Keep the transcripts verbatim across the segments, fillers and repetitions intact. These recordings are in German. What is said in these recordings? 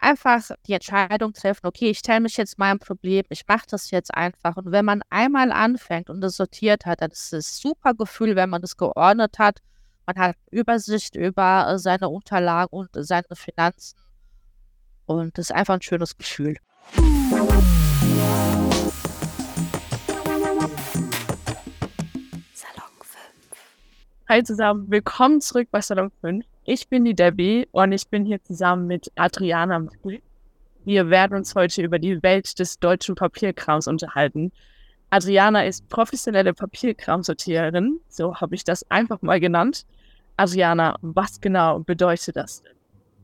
einfach die Entscheidung treffen, okay, ich stelle mich jetzt meinem Problem, ich mache das jetzt einfach. Und wenn man einmal anfängt und das sortiert hat, dann ist es ein super Gefühl, wenn man das geordnet hat. Man hat Übersicht über äh, seine Unterlagen und äh, seine Finanzen. Und das ist einfach ein schönes Gefühl. Salon fünf. Hi zusammen, willkommen zurück bei Salon fünf. Ich bin die Debbie und ich bin hier zusammen mit Adriana. Wir werden uns heute über die Welt des deutschen Papierkrams unterhalten. Adriana ist professionelle Papierkramsortiererin, so habe ich das einfach mal genannt. Adriana, was genau bedeutet das denn?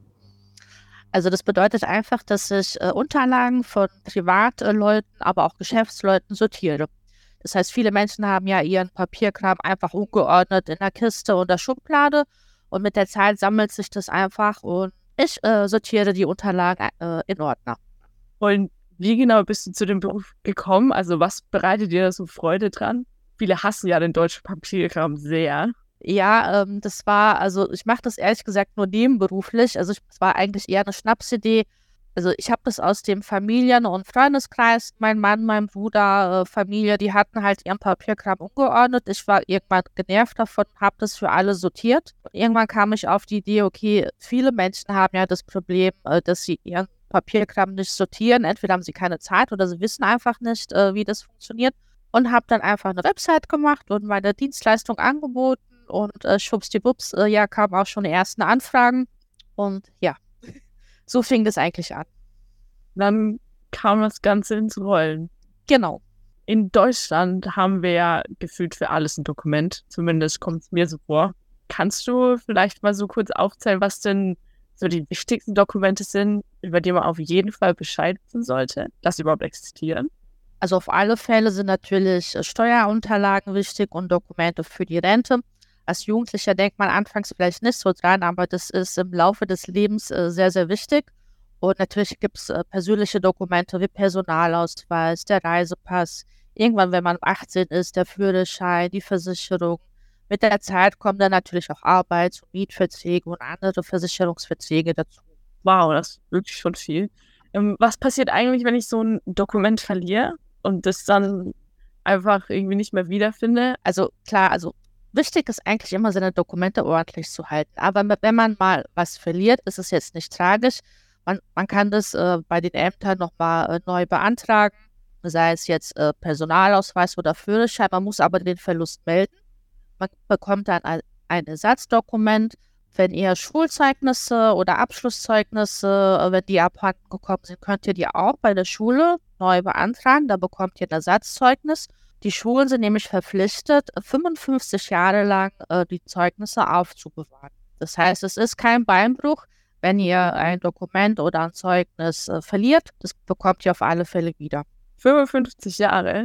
Also das bedeutet einfach, dass ich äh, Unterlagen von Privatleuten, aber auch Geschäftsleuten sortiere. Das heißt, viele Menschen haben ja ihren Papierkram einfach ungeordnet in der Kiste oder Schublade und mit der Zeit sammelt sich das einfach und ich äh, sortiere die Unterlagen äh, in Ordner. Und wie genau bist du zu dem Beruf gekommen? Also was bereitet dir da so Freude dran? Viele hassen ja den deutschen Papierkram sehr. Ja, ähm, das war, also ich mache das ehrlich gesagt nur nebenberuflich. Also es war eigentlich eher eine Schnapsidee. Also ich habe das aus dem Familien- und Freundeskreis, mein Mann, mein Bruder, äh, Familie, die hatten halt ihren Papierkram ungeordnet. Ich war irgendwann genervt davon, habe das für alle sortiert. Und irgendwann kam ich auf die Idee, okay, viele Menschen haben ja das Problem, äh, dass sie ihren Papierkram nicht sortieren. Entweder haben sie keine Zeit oder sie wissen einfach nicht, äh, wie das funktioniert. Und habe dann einfach eine Website gemacht und meine Dienstleistung angeboten. Und äh, schwuppsdiwupps, äh, ja, kamen auch schon die ersten Anfragen. Und ja, so fing das eigentlich an. Dann kam das Ganze ins Rollen. Genau. In Deutschland haben wir ja gefühlt für alles ein Dokument. Zumindest kommt es mir so vor. Kannst du vielleicht mal so kurz aufzählen, was denn so die wichtigsten Dokumente sind, über die man auf jeden Fall Bescheid wissen sollte, dass sie überhaupt existieren? Also auf alle Fälle sind natürlich äh, Steuerunterlagen wichtig und Dokumente für die Rente. Als Jugendlicher denkt man anfangs vielleicht nicht so dran, aber das ist im Laufe des Lebens äh, sehr, sehr wichtig. Und natürlich gibt es äh, persönliche Dokumente wie Personalausweis, der Reisepass. Irgendwann, wenn man achtzehn ist, der Führerschein, die Versicherung. Mit der Zeit kommen dann natürlich auch Arbeits- und Mietverträge und andere Versicherungsverträge dazu. Wow, das ist wirklich schon viel. Ähm, was passiert eigentlich, wenn ich so ein Dokument verliere und das dann einfach irgendwie nicht mehr wiederfinde? Also klar, also wichtig ist eigentlich immer, seine Dokumente ordentlich zu halten. Aber wenn man mal was verliert, ist es jetzt nicht tragisch. Man, man kann das äh, bei den Ämtern nochmal äh, neu beantragen, sei es jetzt äh, Personalausweis oder Führerschein. Man muss aber den Verlust melden. Man bekommt dann ein, ein Ersatzdokument. Wenn ihr Schulzeugnisse oder Abschlusszeugnisse, äh, wenn die abhanden gekommen sind, könnt ihr die auch bei der Schule neu beantragen. Da bekommt ihr ein Ersatzzeugnis. Die Schulen sind nämlich verpflichtet, fünfundfünfzig Jahre lang äh, die Zeugnisse aufzubewahren. Das heißt, es ist kein Beinbruch, wenn ihr ein Dokument oder ein Zeugnis äh, verliert. Das bekommt ihr auf alle Fälle wieder. fünfundfünfzig Jahre?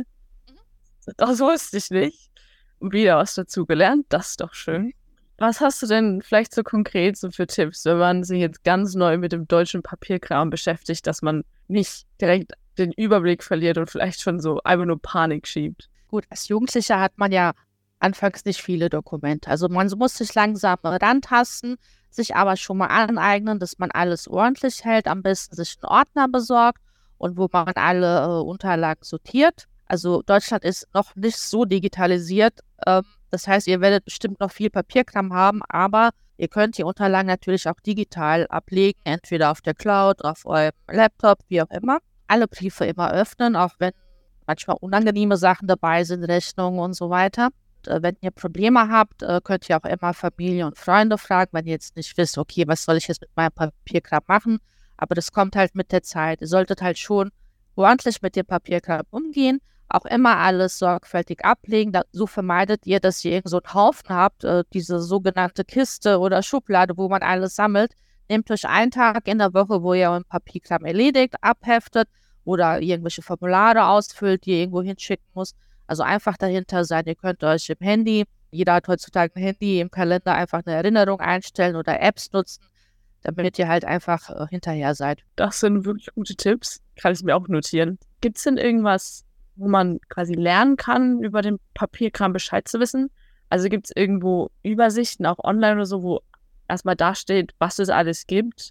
Das wusste ich nicht. Wieder was dazu gelernt, das ist doch schön. Was hast du denn vielleicht so konkret so für Tipps, wenn man sich jetzt ganz neu mit dem deutschen Papierkram beschäftigt, dass man nicht direkt den Überblick verliert und vielleicht schon so einfach nur Panik schiebt? Gut, als Jugendlicher hat man ja anfangs nicht viele Dokumente. Also man muss sich langsam rantasten, sich aber schon mal aneignen, dass man alles ordentlich hält, am besten sich einen Ordner besorgt und wo man alle äh, Unterlagen sortiert. Also Deutschland ist noch nicht so digitalisiert. Ähm, das heißt, ihr werdet bestimmt noch viel Papierkram haben, aber ihr könnt die Unterlagen natürlich auch digital ablegen, entweder auf der Cloud, auf eurem Laptop, wie auch immer. Alle Briefe immer öffnen, auch wenn manchmal unangenehme Sachen dabei sind, Rechnungen und so weiter. Und, äh, wenn ihr Probleme habt, äh, könnt ihr auch immer Familie und Freunde fragen, wenn ihr jetzt nicht wisst, okay, was soll ich jetzt mit meinem Papierkram machen? Aber das kommt halt mit der Zeit. Ihr solltet halt schon ordentlich mit dem Papierkram umgehen, auch immer alles sorgfältig ablegen. Da, so vermeidet ihr, dass ihr irgend so einen Haufen habt, äh, diese sogenannte Kiste oder Schublade, wo man alles sammelt. Nehmt euch einen Tag in der Woche, wo ihr euren Papierkram erledigt, abheftet oder irgendwelche Formulare ausfüllt, die ihr irgendwo hinschicken muss. Also einfach dahinter sein. Ihr könnt euch im Handy, jeder hat heutzutage ein Handy, im Kalender einfach eine Erinnerung einstellen oder Apps nutzen, damit ihr halt einfach äh, hinterher seid. Das sind wirklich gute Tipps. Kann ich mir auch notieren. Gibt es denn irgendwas, wo man quasi lernen kann, über den Papierkram Bescheid zu wissen? Also gibt es irgendwo Übersichten, auch online oder so, wo erstmal dasteht, was es alles gibt?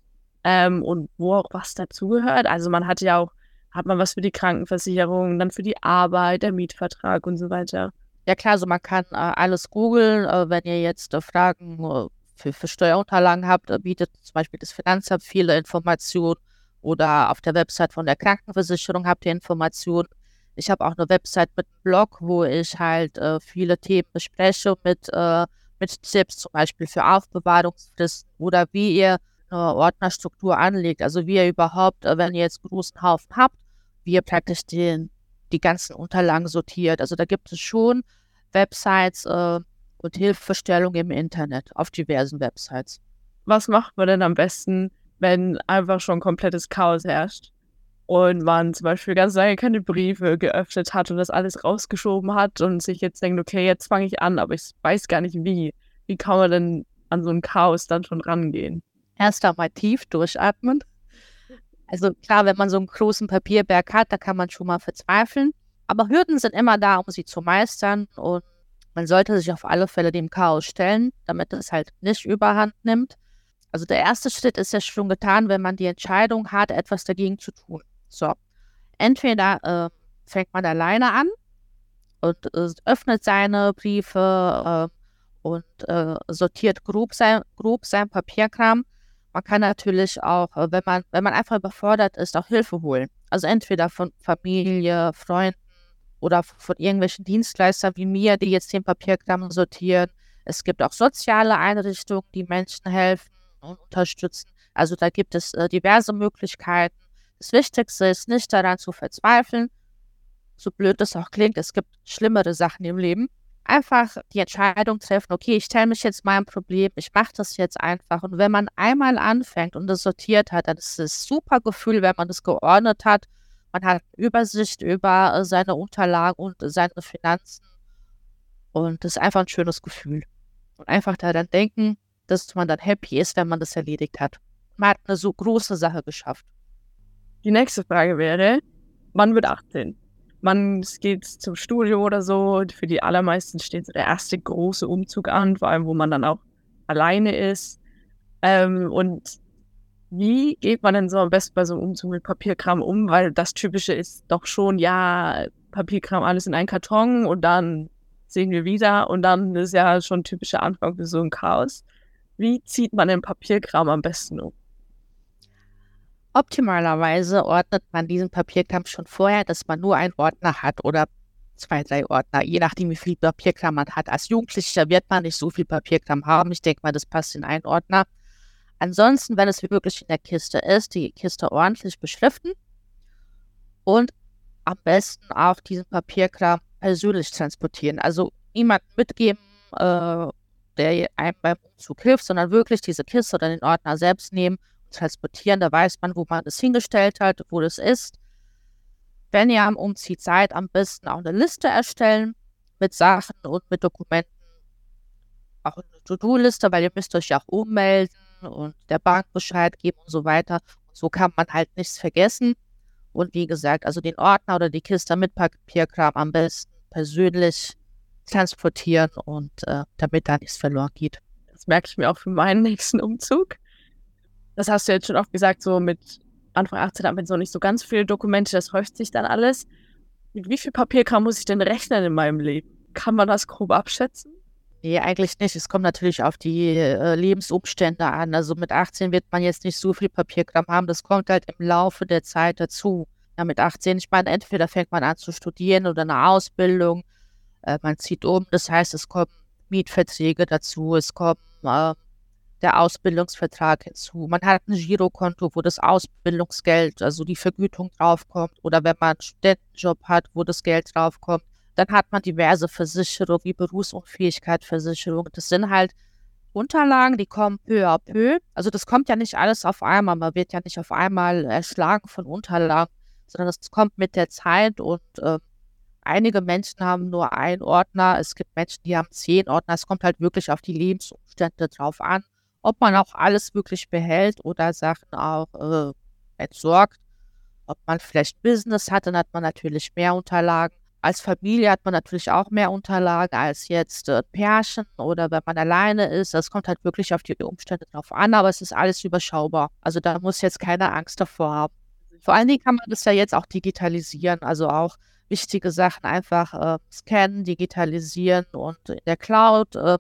ähm, und wo auch was dazugehört. Also man hat ja auch, hat man was für die Krankenversicherung, dann für die Arbeit, der Mietvertrag und so weiter. Ja klar, also man kann äh, alles googeln. Äh, wenn ihr jetzt äh, Fragen äh, für, für Steuerunterlagen habt, äh, bietet zum Beispiel das Finanzamt viele Informationen oder auf der Website von der Krankenversicherung habt ihr Informationen. Ich habe auch eine Website mit einem Blog, wo ich halt äh, viele Themen bespreche mit, äh, mit Tipps, zum Beispiel für Aufbewahrungsfristen oder wie ihr eine Ordnerstruktur anlegt. Also wie ihr überhaupt, äh, wenn ihr jetzt einen großen Haufen habt, wie ihr praktisch den, die ganzen Unterlagen sortiert. Also da gibt es schon Websites äh, und Hilfestellungen im Internet auf diversen Websites. Was macht man denn am besten, wenn einfach schon komplettes Chaos herrscht und man zum Beispiel ganz lange keine Briefe geöffnet hat und das alles rausgeschoben hat und sich jetzt denkt, okay, jetzt fange ich an, aber ich weiß gar nicht wie. Wie kann man denn an so ein Chaos dann schon rangehen? Erst einmal tief durchatmen. Also klar, wenn man so einen großen Papierberg hat, da kann man schon mal verzweifeln. Aber Hürden sind immer da, um sie zu meistern. Und man sollte sich auf alle Fälle dem Chaos stellen, damit es halt nicht überhand nimmt. Also der erste Schritt ist ja schon getan, wenn man die Entscheidung hat, etwas dagegen zu tun. So, entweder äh, fängt man alleine an und äh, öffnet seine Briefe äh, und äh, sortiert grob sein, grob sein Papierkram. Man kann natürlich auch, äh, wenn man, wenn man einfach überfordert ist, auch Hilfe holen. Also entweder von Familie, Freunden oder von irgendwelchen Dienstleistern wie mir, die jetzt den Papierkram sortieren. Es gibt auch soziale Einrichtungen, die Menschen helfen und unterstützen. Also da gibt es äh, diverse Möglichkeiten. Das Wichtigste ist nicht daran zu verzweifeln, so blöd es auch klingt, es gibt schlimmere Sachen im Leben. Einfach die Entscheidung treffen, okay, ich stelle mich jetzt meinem Problem, ich mache das jetzt einfach. Und wenn man einmal anfängt und das sortiert hat, dann ist es ein super Gefühl, wenn man das geordnet hat. Man hat eine Übersicht über äh, seine Unterlagen und äh, seine Finanzen. Und das ist einfach ein schönes Gefühl. Und einfach daran denken, dass man dann happy ist, wenn man das erledigt hat. Man hat eine so große Sache geschafft. Die nächste Frage wäre, man wird achtzehn. Man geht zum Studium oder so. Für die allermeisten steht so der erste große Umzug an, vor allem, wo man dann auch alleine ist. Ähm, und wie geht man denn so am besten bei so einem Umzug mit Papierkram um? Weil das Typische ist doch schon, ja, Papierkram alles in einen Karton und dann sehen wir wieder und dann ist ja schon ein typischer Anfang für so ein Chaos. Wie zieht man den Papierkram am besten um? Optimalerweise ordnet man diesen Papierkram schon vorher, dass man nur einen Ordner hat oder zwei, drei Ordner, je nachdem, wie viel Papierkram man hat. Als Jugendlicher wird man nicht so viel Papierkram haben. Ich denke mal, das passt in einen Ordner. Ansonsten, wenn es wirklich in der Kiste ist, die Kiste ordentlich beschriften und am besten auch diesen Papierkram persönlich transportieren. Also niemanden mitgeben, äh, der einem beim Umzug hilft, sondern wirklich diese Kiste oder den Ordner selbst nehmen und transportieren. Da weiß man, wo man es hingestellt hat, wo das ist. Wenn ihr am Umziehen seid, am besten auch eine Liste erstellen mit Sachen und mit Dokumenten. Auch eine To-Do-Liste, weil ihr müsst euch ja auch ummelden und der Bank Bescheid geben und so weiter. Und so kann man halt nichts vergessen. Und wie gesagt, also den Ordner oder die Kiste mit Papierkram am besten persönlich transportieren und äh, damit da nichts verloren geht. Das merke ich mir auch für meinen nächsten Umzug. Das hast du jetzt schon oft gesagt, so mit Anfang achtzehn hat man so nicht so ganz viele Dokumente, das häuft sich dann alles. Mit wie viel Papierkram muss ich denn rechnen in meinem Leben? Kann man das grob abschätzen? Nee, eigentlich nicht. Es kommt natürlich auf die äh, Lebensumstände an. Also mit achtzehn wird man jetzt nicht so viel Papierkram haben. Das kommt halt im Laufe der Zeit dazu. Ja, mit achtzehn, ich meine, entweder fängt man an zu studieren oder eine Ausbildung. Äh, man zieht um. Das heißt, es kommen Mietverträge dazu. Es kommt äh, der Ausbildungsvertrag hinzu. Man hat ein Girokonto, wo das Ausbildungsgeld, also die Vergütung draufkommt. Oder wenn man einen Studentenjob hat, wo das Geld draufkommt. Dann hat man diverse Versicherungen wie Berufsunfähigkeitsversicherung. Das sind halt Unterlagen, die kommen peu à peu. Also das kommt ja nicht alles auf einmal. Man wird ja nicht auf einmal erschlagen von Unterlagen, sondern das kommt mit der Zeit. Und äh, einige Menschen haben nur einen Ordner. Es gibt Menschen, die haben zehn Ordner. Es kommt halt wirklich auf die Lebensumstände drauf an, ob man auch alles wirklich behält oder Sachen auch äh, entsorgt. Ob man vielleicht Business hat, dann hat man natürlich mehr Unterlagen. als Familie hat man natürlich auch mehr Unterlagen als jetzt äh, Pärchen oder wenn man alleine ist. Das kommt halt wirklich auf die Umstände drauf an, aber es ist alles überschaubar. Also da muss jetzt keine Angst davor haben. Vor allen Dingen kann man das ja jetzt auch digitalisieren, also auch wichtige Sachen einfach äh, scannen, digitalisieren und in der Cloud äh,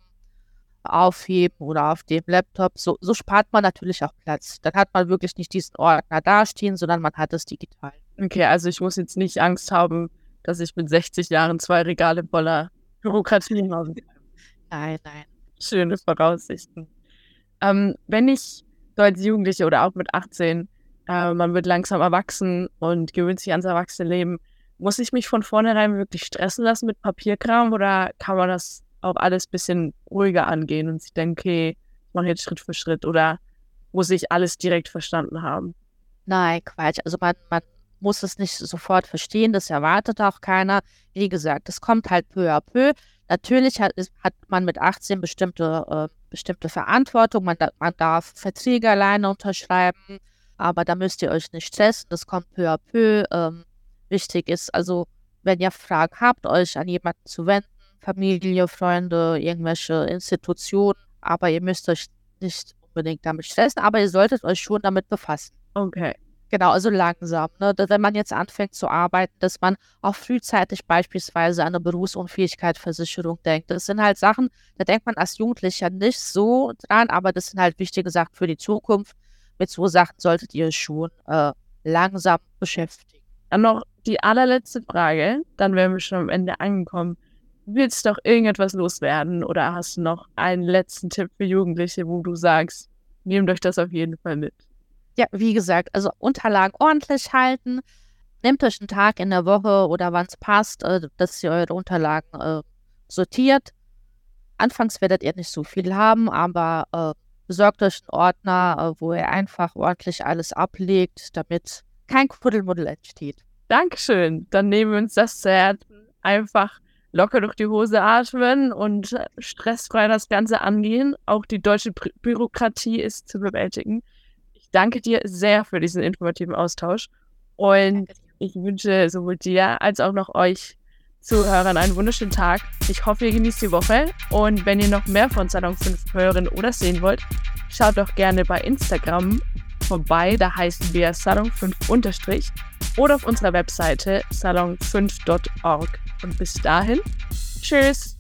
aufheben oder auf dem Laptop. So, so spart man natürlich auch Platz. Dann hat man wirklich nicht diesen Ordner dastehen, sondern man hat es digital. Okay, also ich muss jetzt nicht Angst haben, dass ich mit sechzig Jahren zwei Regale voller Bürokratie habe. Nein, nein. Schöne Voraussichten. Ähm, wenn ich so als Jugendliche oder auch mit achtzehn, äh, man wird langsam erwachsen und gewöhnt sich ans Erwachsenenleben, muss ich mich von vornherein wirklich stressen lassen mit Papierkram oder kann man das auch alles ein bisschen ruhiger angehen und sich denken, okay, ich mache jetzt Schritt für Schritt oder muss ich alles direkt verstanden haben? Nein, Quatsch. Also man, man muss es nicht sofort verstehen, das erwartet auch keiner. Wie gesagt, es kommt halt peu à peu. Natürlich hat, ist, hat man mit achtzehn bestimmte, äh, bestimmte Verantwortung. Man, da, man darf Verträge alleine unterschreiben, aber da müsst ihr euch nicht stressen. Das kommt peu à peu. Ähm, wichtig ist also, wenn ihr Fragen habt, euch an jemanden zu wenden, Familie, Freunde, irgendwelche Institutionen, aber ihr müsst euch nicht unbedingt damit stressen, aber ihr solltet euch schon damit befassen. Okay. Genau, also langsam, ne? Dass wenn man jetzt anfängt zu arbeiten, dass man auch frühzeitig beispielsweise an eine Berufsunfähigkeitsversicherung denkt. Das sind halt Sachen, da denkt man als Jugendlicher nicht so dran, aber das sind halt wichtige Sachen für die Zukunft. Mit so Sachen solltet ihr schon äh, langsam beschäftigen. Dann noch die allerletzte Frage, dann wären wir schon am Ende angekommen. Willst du doch irgendetwas loswerden oder hast du noch einen letzten Tipp für Jugendliche, wo du sagst, nehmt euch das auf jeden Fall mit? Ja, wie gesagt, also Unterlagen ordentlich halten. Nehmt euch einen Tag in der Woche oder wann es passt, äh, dass ihr eure Unterlagen äh, sortiert. Anfangs werdet ihr nicht so viel haben, aber äh, besorgt euch einen Ordner, äh, wo ihr einfach ordentlich alles ablegt, damit kein Kuddelmuddel entsteht. Dankeschön. Dann nehmen wir uns das zu Herzen. Einfach locker durch die Hose atmen und stressfrei das Ganze angehen. Auch die deutsche Bü- Bürokratie ist zu bewältigen. Ich danke dir sehr für diesen informativen Austausch und ich wünsche sowohl dir als auch noch euch Zuhörern einen wunderschönen Tag. Ich hoffe, ihr genießt die Woche und wenn ihr noch mehr von Salon fünf hören oder sehen wollt, schaut doch gerne bei Instagram vorbei, da heißen wir Salon fünf unterstrich oder auf unserer Webseite salon fünf punkt org. Und bis dahin, tschüss!